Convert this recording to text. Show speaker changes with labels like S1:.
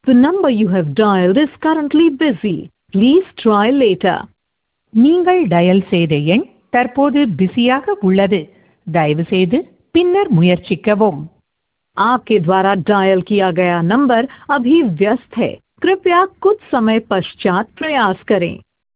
S1: The number you have dialed is currently busy. Please try later.
S2: நீங்கள் dial செய்த எண் தற்போது பிஸியாக உள்ளது. தயவு செய்து பின்னர் முயற்சிக்கவும்.
S1: आपके द्वारा डायल किया गया नंबर अभी व्यस्त है. कृपया कुछ समय पश्चात प्रयास करें.